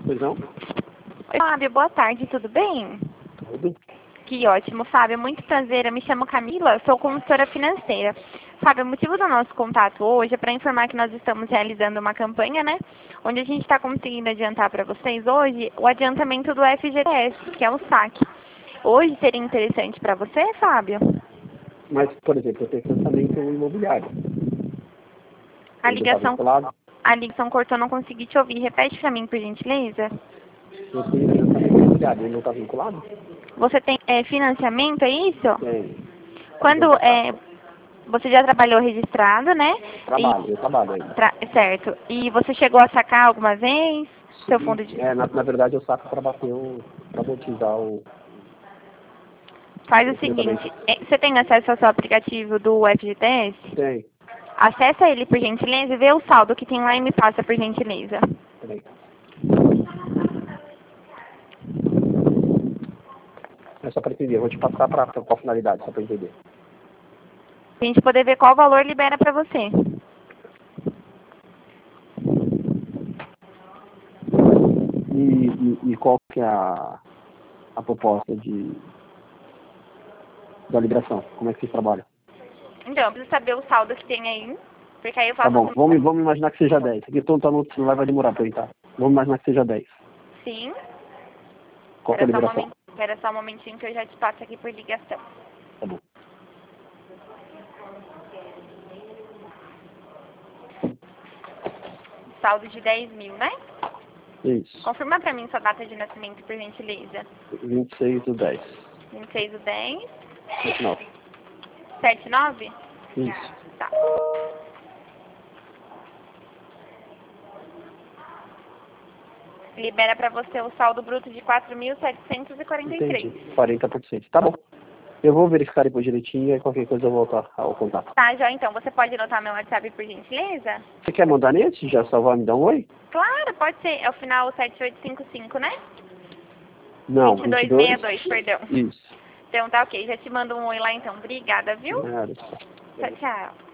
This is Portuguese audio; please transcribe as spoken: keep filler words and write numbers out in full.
Pois não? Oi, Fábio, boa tarde, tudo bem? Tudo. Que ótimo, Fábio, muito prazer, eu me chamo Camila, sou consultora financeira. Fábio, o motivo do nosso contato hoje é para informar que nós estamos realizando uma campanha, né? Onde a gente está conseguindo adiantar para vocês hoje o adiantamento do F G T S, que é o saque. Hoje seria interessante para você, Fábio? Mas, por exemplo, eu tenho financiamento imobiliário. A Ele não está ligação, vinculado. a ligação cortou, não consegui te ouvir. Repete para mim, por gentileza. Eu tenho financiamento imobiliário, ele não está vinculado? Você tem é, financiamento, é isso? Tem. Quando é, você já trabalhou registrado, né? Trabalho, eu trabalho ainda. Tra certo. E você chegou a sacar alguma vez seu fundo de... É, na, na verdade eu saco para bater o... para amortizar o... Faz o seguinte, é, você tem acesso ao seu aplicativo do F G T S? Tem. Acessa ele por gentileza e vê o saldo que tem lá e me passa por gentileza. Peraí. É só para entender, eu vou te passar para qual finalidade, só para entender. Pra gente poder ver qual valor libera pra você. E, e, e qual que é a, a proposta de da liberação? Como é que vocês trabalham? Então, eu preciso saber o saldo que tem aí, porque aí eu Tá faço... bom, vamos, vamos imaginar que seja dez. Aqui todo no celular vai demorar para eu entrar. Vamos imaginar que seja dez. Sim. Qual que é a Espera só, um liberação? momento, espera só um momentinho que eu já te passo aqui por ligação. Tá bom. Saldo de dez mil, né? Isso. Confirma pra mim sua data de nascimento, por gentileza. vinte e seis do dez. vinte e seis do dez. vinte e nove. setenta e nove? Isso. Tá. Libera pra você o saldo bruto de quatro mil setecentos e quarenta e três. Entendi. quarenta por cento. Tá bom. Eu vou verificar depois direitinho e qualquer coisa eu volto ao contato. Tá, já então. Você pode anotar meu WhatsApp, por gentileza? Você quer mandar nesse? Já só vai me dar um oi? Claro, pode ser. É o final sete oito cinco cinco, né? Não, vinte e dois sessenta e dois, perdão. Isso. Então tá ok. Já te mando um oi lá então. Obrigada, viu? Nada. Tchau, tchau.